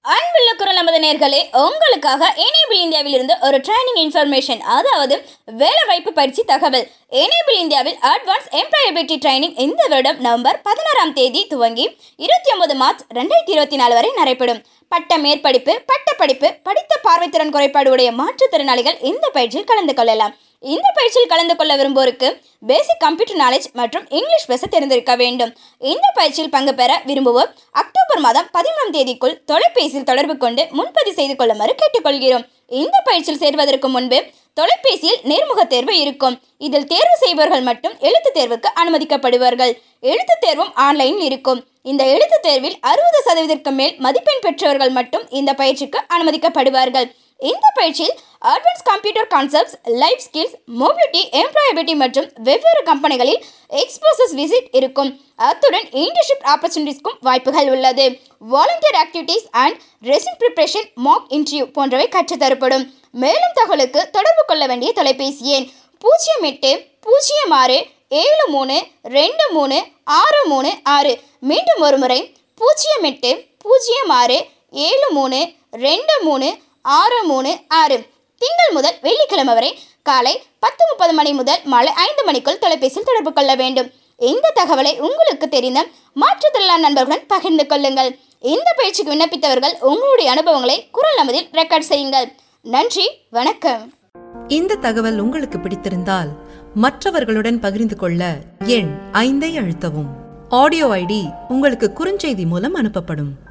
அன்புள்ள குரல் நமது நேர்களே, உங்களுக்காக எனேபிள் இந்தியாவிலிருந்து ஒரு ட்ரைனிங் இன்ஃபர்மேஷன், அதாவது வேலைவாய்ப்பு பயிற்சி தகவல். எனேபிள் இந்தியாவில் அட்வான்ஸ் எம்ப்ளாயபிலிட்டி ட்ரைனிங் இந்த வருடம் நவம்பர் 16ஆம் தேதி துவங்கி 29 மார்ச் 2024 வரை நடைபெறும். பட்ட மேற்படிப்பு, பட்டப்படிப்பு படித்த பார்வைத்திறன் குறைபாடு உடைய மாற்றுத்திறனாளிகள் இந்த பயிற்சியில் கலந்து கொள்ளலாம். இந்த பயிற்சியில் கலந்து கொள்ள விரும்புவோருக்கு பேசிக் கம்ப்யூட்டர் நாலேஜ் மற்றும் இங்கிலீஷ் பேச தெரிந்திருக்க வேண்டும். இந்த பயிற்சியில் பங்கு பெற விரும்புவோர் அக்டோபர் மாதம் 13ஆம் தேதிக்குள் தொலைபேசியில் தொடர்பு கொண்டு முன்பதிவு செய்து கொள்ளுமாறு கேட்டுக்கொள்கிறோம். இந்த பயிற்சியில் சேர்வதற்கு முன்பு தொலைபேசியில் நேர்முக தேர்வு இருக்கும். இதில் தேர்வு செய்பவர்கள் மட்டும் எழுத்து தேர்வுக்கு அனுமதிக்கப்படுவார்கள். எழுத்து தேர்வும் ஆன்லைனில் இருக்கும். இந்த எழுத்து தேர்வில் 60% மேல் மதிப்பெண் பெற்றவர்கள் மட்டும் இந்த பயிற்சிக்கு அனுமதிக்கப்படுவார்கள். இந்த பயிற்சியில் advance computer concepts, life skills, mobility, employability மற்றும் வெவ்வேறு கம்பெனிகளில் எக்ஸ்போசஸ் விசிட் இருக்கும். அத்துடன் இன்டர்ன்ஷிப் ஆப்பர்ச்சுனிட்டிஸ்க்கும் வாய்ப்புகள் உள்ளது. Volunteer activities and resume preparation, mock interview போன்றவை கற்றுத்தரப்படும். மேலும் தகவலுக்கு தொடர்பு கொள்ள வேண்டிய தொலைபேசி எண் 0806732366. மீண்டும் ஒருமுறை 0806732366. திங்கள் முதல் வெள்ளிக்கிழமை வரை காலை 10:30 மணி முதல் மாலை 5 மணிக்குள் தொலைபேசியில் தொடர்பு கொள்ள வேண்டும். இந்த தகவலை உங்களுக்கு தெரிந்த மாற்றுத்திறனாளி நண்பர்களுடன் பகிர்ந்து கொள்ளுங்கள். இந்த பயிற்சிக்கு விண்ணப்பித்தவர்கள் உங்களுடைய அனுபவங்களை குரல் நமதில் ரெக்கார்ட் செய்யுங்கள். நன்றி, வணக்கம். இந்த தகவல் உங்களுக்கு பிடித்திருந்தால் மற்றவர்களுடன் பகிர்ந்து கொள்ள எண் 5 அழுத்தவும். ஆடியோ ஐடி உங்களுக்கு குறுஞ்செய்தி மூலம் அனுப்பப்படும்.